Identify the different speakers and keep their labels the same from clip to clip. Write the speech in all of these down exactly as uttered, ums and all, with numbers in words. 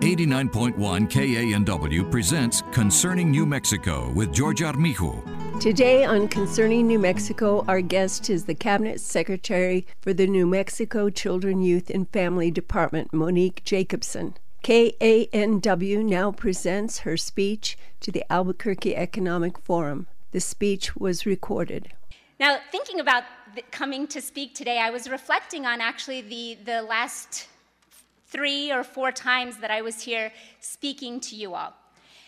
Speaker 1: eighty-nine point one K A N W presents Concerning New Mexico with George Armijo.
Speaker 2: Today on Concerning New Mexico, our guest is the Cabinet Secretary for the New Mexico Children, Youth, and Family Department, Monique Jacobson. K A N W now presents her speech to the Albuquerque Economic Forum. The speech was recorded.
Speaker 3: Now, thinking about the, coming to speak today, I was reflecting on actually the, the last three or four times that I was here speaking to you all.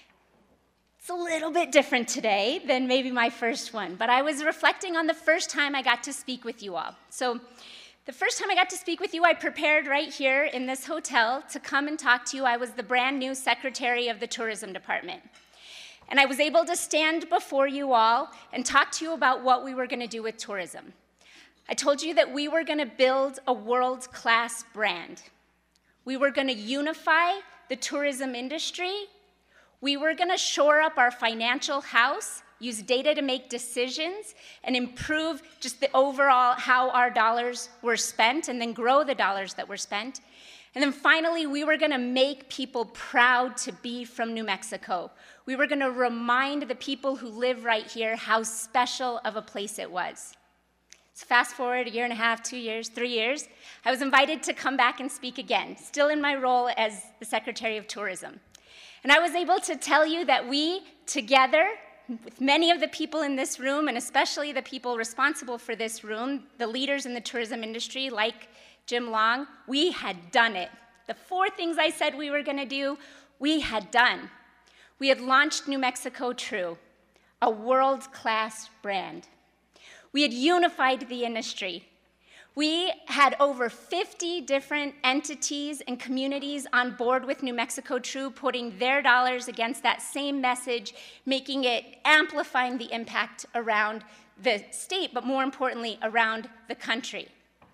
Speaker 3: It's a little bit different today than maybe my first one, but I was reflecting on the first time I got to speak with you all. So the first time I got to speak with you, I prepared right here in this hotel to come and talk to you. I was the brand new Secretary of the Tourism Department. And I was able to stand before you all and talk to you about what we were going to do with tourism. I told you that we were going to build a world-class brand. We were going to unify the tourism industry. We were going to shore up our financial house, use data to make decisions, and improve just the overall how our dollars were spent, and then grow the dollars that were spent. And then finally, we were going to make people proud to be from New Mexico. We were going to remind the people who live right here how special of a place it was. So fast forward a year and a half, two years, three years, I was invited to come back and speak again, still in my role as the Secretary of Tourism. And I was able to tell you that we, together, with many of the people in this room, and especially the people responsible for this room, the leaders in the tourism industry, like Jim Long, we had done it. The four things I said we were going to do, we had done. We had launched New Mexico True, a world-class brand. We had unified the industry. We had over fifty different entities and communities on board with New Mexico True, putting their dollars against that same message, making it, amplifying the impact around the state, but more importantly, around the country.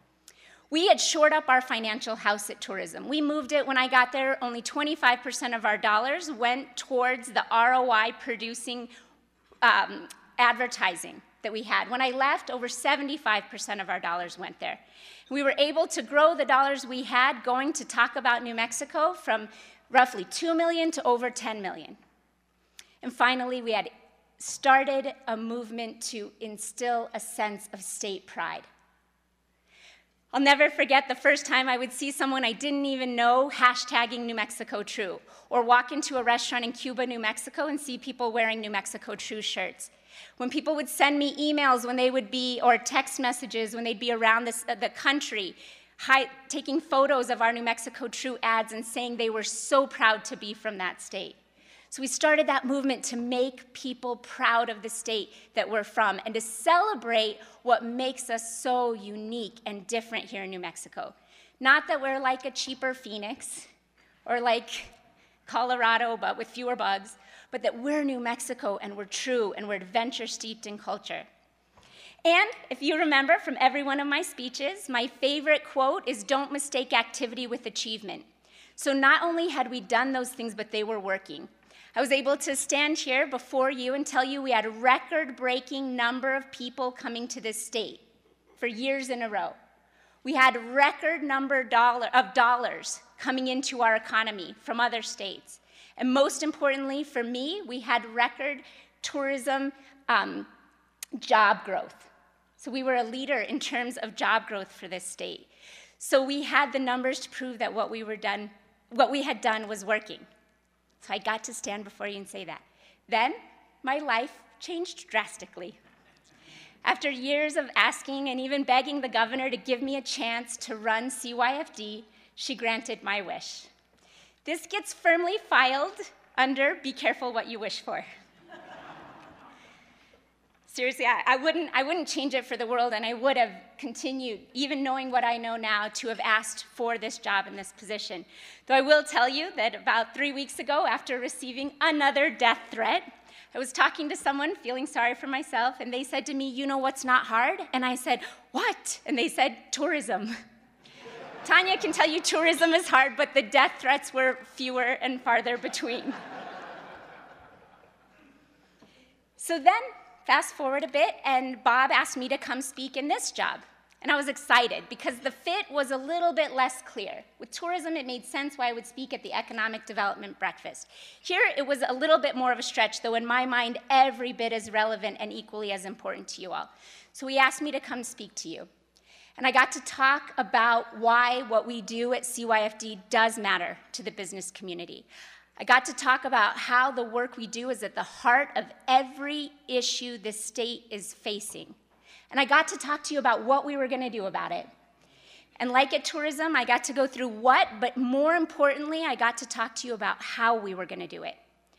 Speaker 3: We had shored up our financial house at tourism. We moved it when I got there, only twenty-five percent of our dollars went towards the R O I producing um, advertising that we had. When I left, over seventy-five percent of our dollars went there. We were able to grow the dollars we had going to talk about New Mexico from roughly two million to over ten million. And finally, we had started a movement to instill a sense of state pride. I'll never forget the first time I would see someone I didn't even know hashtagging New Mexico True, or walk into a restaurant in Cuba, New Mexico, and see people wearing New Mexico True shirts. When people would send me emails when they would be, or text messages when they'd be around this, uh, the country, hi, taking photos of our New Mexico True ads and saying they were so proud to be from that state. So we started that movement to make people proud of the state that we're from and to celebrate what makes us so unique and different here in New Mexico. Not that we're like a cheaper Phoenix or like Colorado, but with fewer bugs, but that we're New Mexico and we're true and we're adventure steeped in culture. And if you remember from every one of my speeches, my favorite quote is, "Don't mistake activity with achievement." So not only had we done those things, but they were working. I was able to stand here before you and tell you we had a record-breaking number of people coming to this state for years in a row. We had a record number dollar, of dollars coming into our economy from other states. And most importantly for me, we had record tourism um, job growth. So we were a leader in terms of job growth for this state. So we had the numbers to prove that what we were done, what we had done was working. So I got to stand before you and say that. Then my life changed drastically. After years of asking and even begging the governor to give me a chance to run C Y F D, she granted my wish. This gets firmly filed under "Be careful what you wish for." Seriously, I, I, wouldn't, I wouldn't change it for the world, and I would have continued, even knowing what I know now, to have asked for this job and this position. Though I will tell you that about three weeks ago, after receiving another death threat, I was talking to someone, feeling sorry for myself, and they said to me, "You know what's not hard?" And I said, "What?" And they said, "Tourism." Tanya can tell you tourism is hard, but the death threats were fewer and farther between. So then, fast forward a bit, and Bob asked me to come speak in this job. And I was excited because the fit was a little bit less clear. With tourism, it made sense why I would speak at the Economic Development Breakfast. Here, it was a little bit more of a stretch, though in my mind, every bit as relevant and equally as important to you all. So he asked me to come speak to you. And I got to talk about why what we do at C Y F D does matter to the business community. I got to talk about how the work we do is at the heart of every issue this state is facing. And I got to talk to you about what we were going to do about it. And like at tourism, I got to go through what, but more importantly, I got to talk to you about how we were going to do it.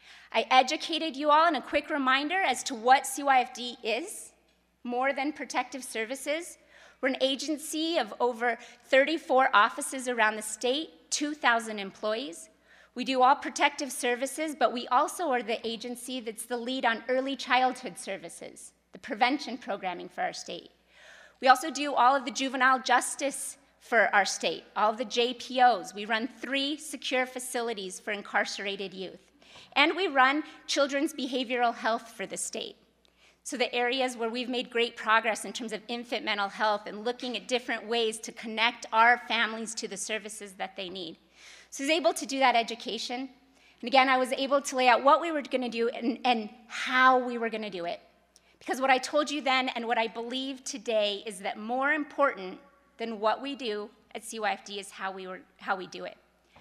Speaker 3: I educated you all in a quick reminder as to what C Y F D is, more than protective services. We're an agency of over thirty-four offices around the state, two thousand employees. We do all protective services, but we also are the agency that's the lead on early childhood services, the prevention programming for our state. We also do all of the juvenile justice for our state, all of the J P Os. We run three secure facilities for incarcerated youth. And we run children's behavioral health for the state. So the areas where we've made great progress in terms of infant mental health and looking at different ways to connect our families to the services that they need. So I was able to do that education. And again, I was able to lay out what we were going to do and, and how we were going to do it. Because what I told you then and what I believe today is that more important than what we do at C Y F D is how we, were, how we do it.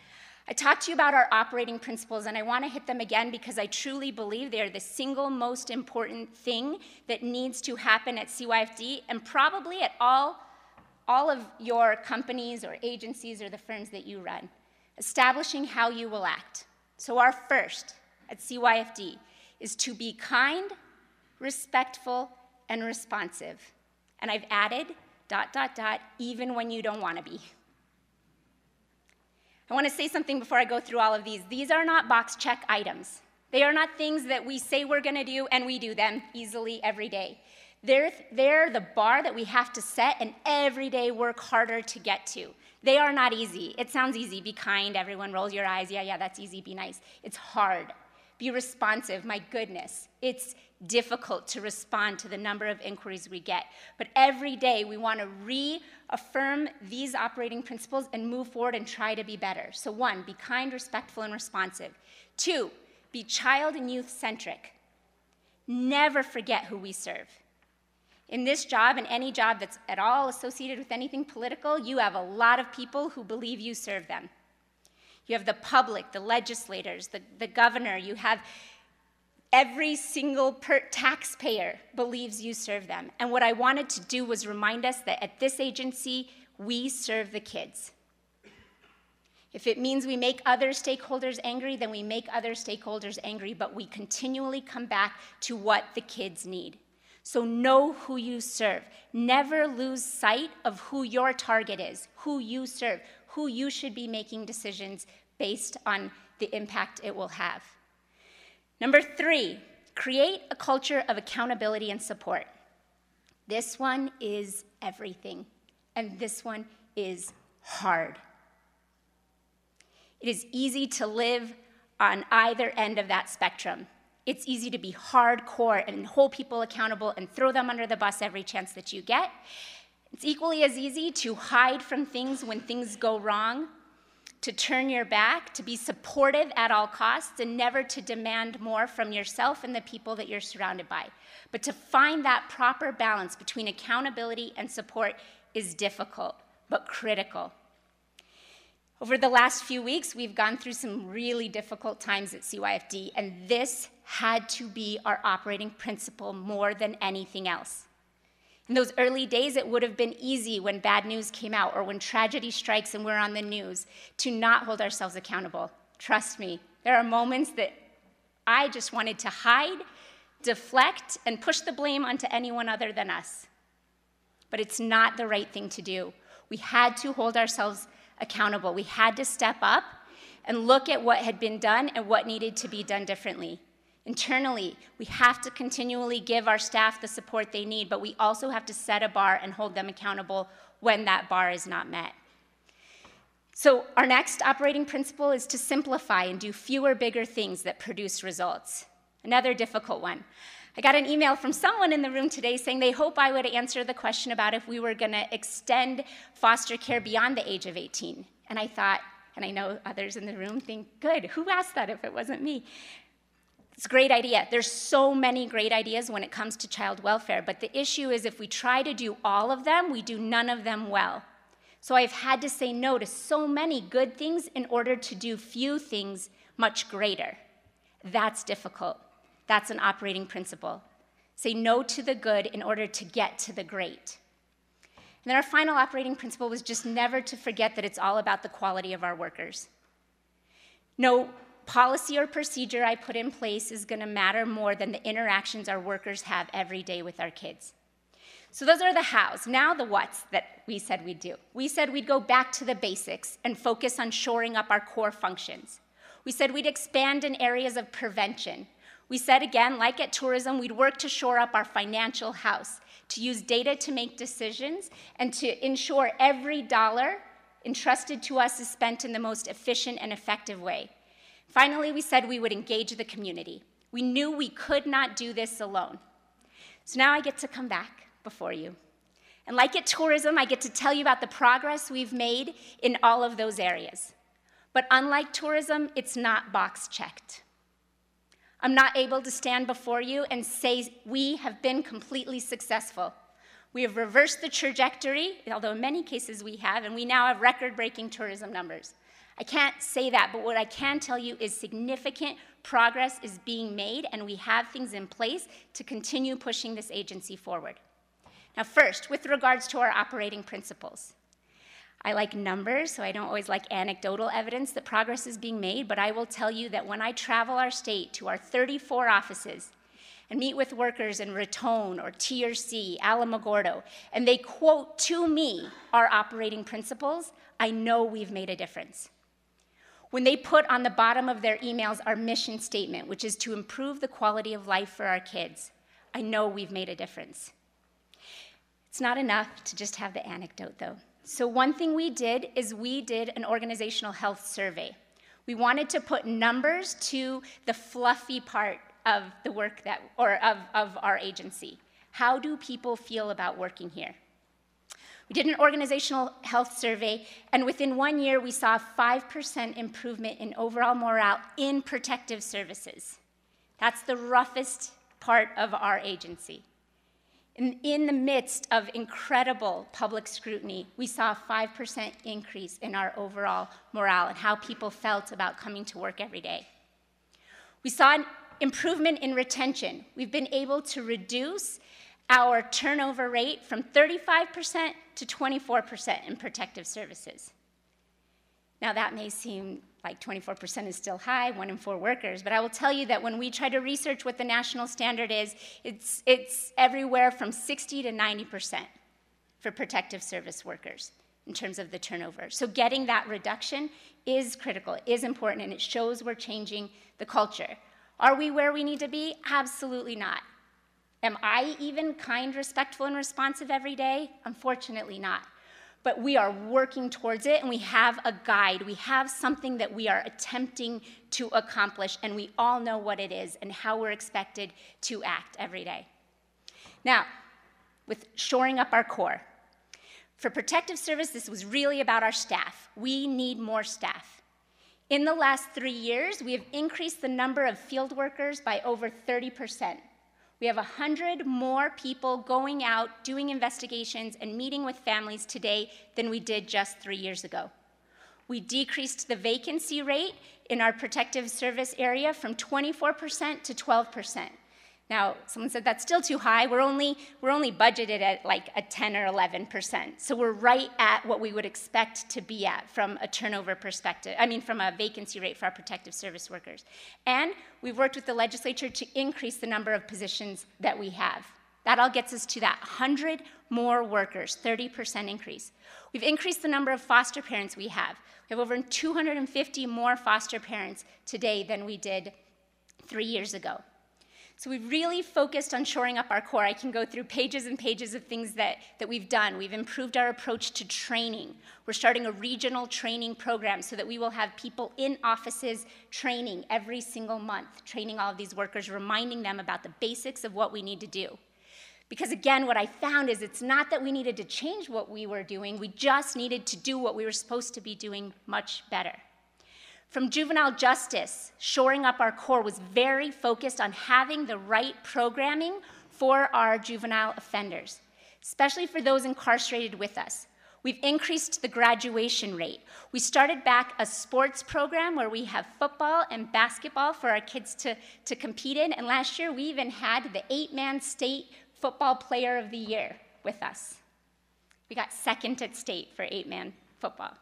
Speaker 3: I talked to you about our operating principles, and I want to hit them again because I truly believe they are the single most important thing that needs to happen at C Y F D and probably at all, all of your companies or agencies or the firms that you run. Establishing how you will act. So our first at C Y F D is to be kind, respectful, and responsive. And I've added dot, dot, dot, even when you don't want to be. I want to say something before I go through all of these. These are not box check items. They are not things that we say we're going to do and we do them easily every day. They're, they're the bar that we have to set and every day work harder to get to. They are not easy. It sounds easy. Be kind. Everyone rolls your eyes. Yeah, yeah, that's easy. Be nice. It's hard. Be responsive. My goodness. It's difficult to respond to the number of inquiries we get. But every day we want to reaffirm these operating principles and move forward and try to be better. So one, be kind, respectful, and responsive. Two, be child and youth-centric. Never forget who we serve. In this job and any job that's at all associated with anything political, you have a lot of people who believe you serve them. You have the public, the legislators, the, the governor. You have every single per taxpayer believes you serve them. And what I wanted to do was remind us that at this agency, we serve the kids. If it means we make other stakeholders angry, then we make other stakeholders angry, but we continually come back to what the kids need. So know who you serve. Never lose sight of who your target is, who you serve, who you should be making decisions based on the impact it will have. Number three, create a culture of accountability and support. This one is everything, and this one is hard. It is easy to live on either end of that spectrum. It's easy to be hardcore and hold people accountable and throw them under the bus every chance that you get. It's equally as easy to hide from things when things go wrong, to turn your back, to be supportive at all costs, and never to demand more from yourself and the people that you're surrounded by. But to find that proper balance between accountability and support is difficult, but critical. Over the last few weeks, we've gone through some really difficult times at C Y F D, and this had to be our operating principle more than anything else. In those early days, it would have been easy when bad news came out or when tragedy strikes and we're on the news to not hold ourselves accountable. Trust me, there are moments that I just wanted to hide, deflect, and push the blame onto anyone other than us. But it's not the right thing to do. We had to hold ourselves accountable. We had to step up and look at what had been done and what needed to be done differently. Internally, we have to continually give our staff the support they need, but we also have to set a bar and hold them accountable when that bar is not met. So our next operating principle is to simplify and do fewer, bigger things that produce results. Another difficult one. I got an email from someone in the room today saying they hope I would answer the question about if we were going to extend foster care beyond the age of eighteen. And I thought, and I know others in the room think, good, who asked that if it wasn't me? It's a great idea. There's so many great ideas when it comes to child welfare, but the issue is if we try to do all of them, we do none of them well. So I've had to say no to so many good things in order to do few things much greater. That's difficult. That's an operating principle. Say no to the good in order to get to the great. And then our final operating principle was just never to forget that it's all about the quality of our workers. No policy or procedure I put in place is going to matter more than the interactions our workers have every day with our kids. So those are the hows. Now the whats that we said we'd do. We said we'd go back to the basics and focus on shoring up our core functions. We said we'd expand in areas of prevention. We said again, like at tourism, we'd work to shore up our financial house, to use data to make decisions, and to ensure every dollar entrusted to us is spent in the most efficient and effective way. Finally, we said we would engage the community. We knew we could not do this alone. So now I get to come back before you. And like at tourism, I get to tell you about the progress we've made in all of those areas. But unlike tourism, it's not box checked. I'm not able to stand before you and say we have been completely successful. We have reversed the trajectory, although in many cases we have, and we now have record-breaking tourism numbers. I can't say that, but what I can tell you is significant progress is being made, and we have things in place to continue pushing this agency forward. Now first, with regards to our operating principles. I like numbers, so I don't always like anecdotal evidence that progress is being made, but I will tell you that when I travel our state to our thirty-four offices and meet with workers in Raton or T R C, Alamogordo, and they quote to me our operating principles, I know we've made a difference. When they put on the bottom of their emails our mission statement, which is to improve the quality of life for our kids, I know we've made a difference. It's not enough to just have the anecdote, though. So one thing we did is we did an organizational health survey. We wanted to put numbers to the fluffy part of the work that, or of, of our agency. How do people feel about working here? We did an organizational health survey, and within one year, we saw a five percent improvement in overall morale in protective services. That's the roughest part of our agency. In, in the midst of incredible public scrutiny, we saw a five percent increase in our overall morale and how people felt about coming to work every day. We saw an improvement in retention. We've been able to reduce our turnover rate from thirty-five percent to twenty-four percent in protective services. Now that may seem like twenty-four percent is still high, one in four workers, but I will tell you that when we try to research what the national standard is, it's, it's everywhere from sixty to ninety percent for protective service workers in terms of the turnover. So getting that reduction is critical, is important, and it shows we're changing the culture. Are we where we need to be? Absolutely not. Am I even kind, respectful, and responsive every day? Unfortunately not. But we are working towards it, and we have a guide. We have something that we are attempting to accomplish, and we all know what it is and how we're expected to act every day. Now, with shoring up our core. For protective service, this was really about our staff. We need more staff. In the last three years, we have increased the number of field workers by over thirty percent. We have one hundred more people going out, doing investigations, and meeting with families today than we did just three years ago. We decreased the vacancy rate in our protective service area from twenty-four percent to twelve percent. Now, someone said that's still too high. We're only, we're only budgeted at like a ten or eleven percent. So we're right at what we would expect to be at from a turnover perspective, I mean from a vacancy rate for our protective service workers. And we've worked with the legislature to increase the number of positions that we have. That all gets us to that one hundred more workers, thirty percent increase. We've increased the number of foster parents we have. We have over two hundred fifty more foster parents today than we did three years ago. So we've really focused on shoring up our core. I can go through pages and pages of things that, that we've done. We've improved our approach to training. We're starting a regional training program so that we will have people in offices training every single month, training all of these workers, reminding them about the basics of what we need to do. Because again, what I found is it's not that we needed to change what we were doing, we just needed to do what we were supposed to be doing much better. From juvenile justice, shoring up our core was very focused on having the right programming for our juvenile offenders, especially for those incarcerated with us. We've increased the graduation rate. We started back a sports program where we have football and basketball for our kids to, to compete in, and last year we even had the eight-man state football player of the year with us. We got second at state for eight-man football.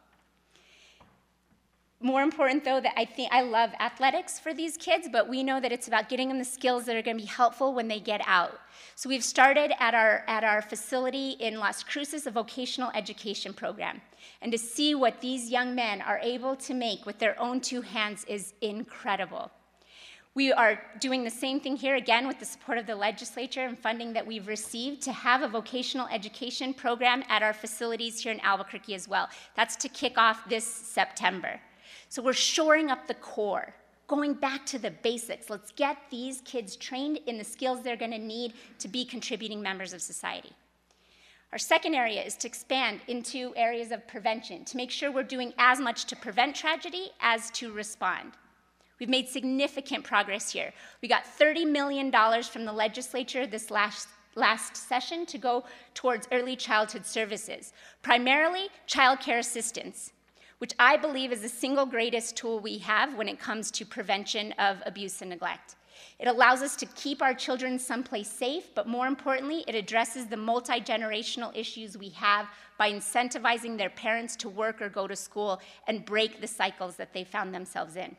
Speaker 3: More important, though, that I think I love athletics for these kids, but we know that it's about getting them the skills that are going to be helpful when they get out. So we've started at our, at our facility in Las Cruces a vocational education program. And to see what these young men are able to make with their own two hands is incredible. We are doing the same thing here, again, with the support of the legislature and funding that we've received to have a vocational education program at our facilities here in Albuquerque as well. That's to kick off this September. So we're shoring up the core, going back to the basics. Let's get these kids trained in the skills they're going to need to be contributing members of society. Our second area is to expand into areas of prevention, to make sure we're doing as much to prevent tragedy as to respond. We've made significant progress here. We got thirty million dollars from the legislature this last, last session to go towards early childhood services, primarily child care assistance, which I believe is the single greatest tool we have when it comes to prevention of abuse and neglect. It allows us to keep our children someplace safe, but more importantly, it addresses the multi-generational issues we have by incentivizing their parents to work or go to school and break the cycles that they found themselves in.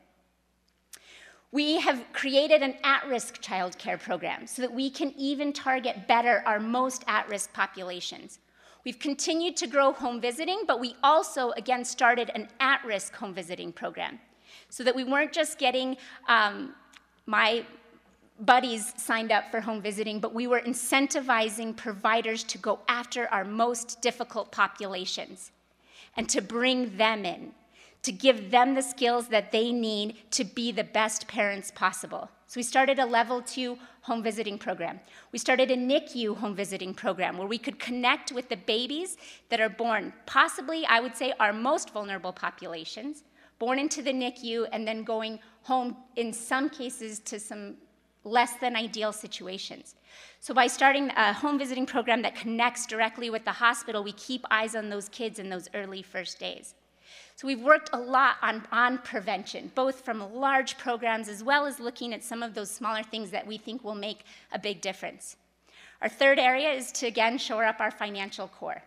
Speaker 3: We have created an at-risk child care program so that we can even target better our most at-risk populations. We've continued to grow home visiting, but we also, again, started an at-risk home visiting program so that we weren't just getting um, my buddies signed up for home visiting, but we were incentivizing providers to go after our most difficult populations and to bring them in, to give them the skills that they need to be the best parents possible. So we started a level two home visiting program. We started a N I C U home visiting program where we could connect with the babies that are born, possibly, I would say, our most vulnerable populations, born into the N I C U and then going home, in some cases, to some less than ideal situations. So by starting a home visiting program that connects directly with the hospital, we keep eyes on those kids in those early first days. So we've worked a lot on, on prevention, both from large programs as well as looking at some of those smaller things that we think will make a big difference. Our third area is to, again, shore up our financial core.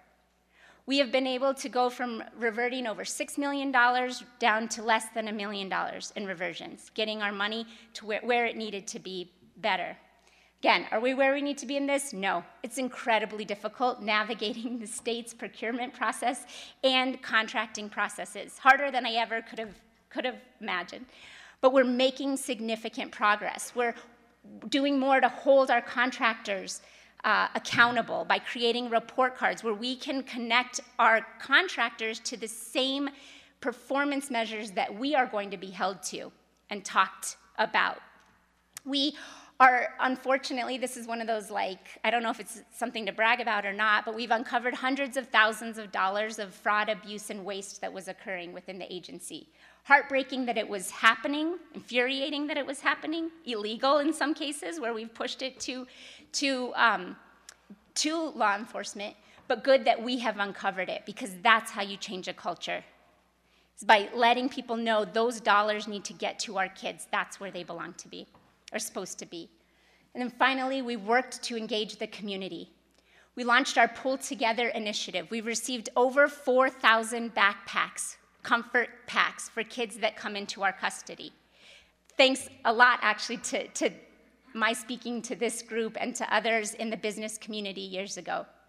Speaker 3: We have been able to go from reverting over six million dollars down to less than a million dollars in reversions, getting our money to where, where it needed to be better. Again, are we where we need to be in this? No. It's incredibly difficult navigating the state's procurement process and contracting processes, harder than I ever could have, could have imagined. But we're making significant progress. We're doing more to hold our contractors uh, accountable by creating report cards where we can connect our contractors to the same performance measures that we are going to be held to and talked about. We are, unfortunately, this is one of those, like, I don't know if it's something to brag about or not, but we've uncovered hundreds of thousands of dollars of fraud, abuse, and waste that was occurring within the agency. Heartbreaking that it was happening, infuriating that it was happening, illegal in some cases where we've pushed it to, to, um, to law enforcement, but good that we have uncovered it, because that's how you change a culture. It's by letting people know those dollars need to get to our kids. That's where they belong to be, are supposed to be. And then finally, we worked to engage the community. We launched our Pull Together initiative. We've received over four thousand backpacks, comfort packs for kids that come into our custody. Thanks a lot, actually, to, to my speaking to this group and to others in the business community years ago.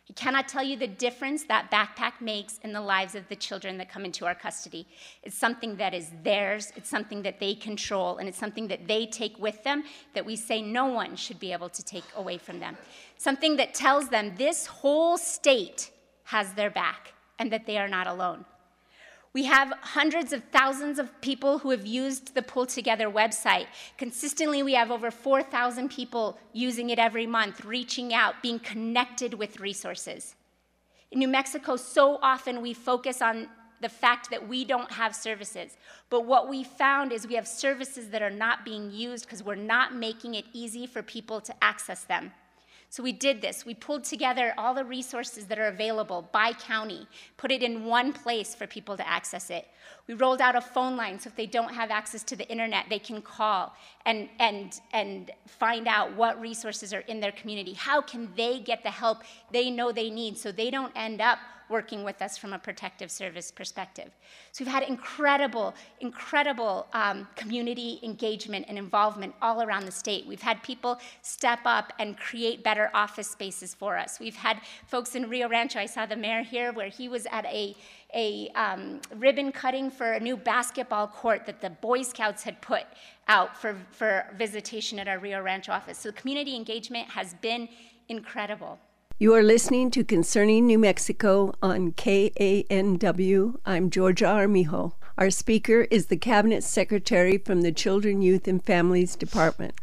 Speaker 3: I cannot tell you the difference that backpack makes in the lives of the children that come into our custody. It's something that is theirs, it's something that they control, and it's something that they take with them that we say no one should be able to take away from them. Something that tells them this whole state has their back and that they are not alone. We have hundreds of thousands of people who have used the Pull Together website. Consistently, we have over four thousand people using it every month, reaching out, being connected with resources. In New Mexico, so often we focus on the fact that we don't have services. But what we found is we have services that are not being used because we're not making it easy for people to access them. So we did this. We pulled together all the resources that are available by county, put it in one place for people to access it. We rolled out a phone line so if they don't have access to the internet, they can call and, and, and find out what resources are in their community. How can they get the help they know they need so they don't end up working with us from a protective service perspective. So we've had incredible, incredible um, community engagement and involvement all around the state. We've had people step up and create better office spaces for us. We've had folks in Rio Rancho, I saw the mayor here, where he was at a, a um, ribbon cutting for a new basketball court that the Boy Scouts had put out for, for visitation at our Rio Rancho office. So community engagement has been incredible.
Speaker 2: You are listening to Concerning New Mexico on K A N W. I'm Georgia Armijo. Our speaker is the Cabinet Secretary from the Children, Youth, and Families Department.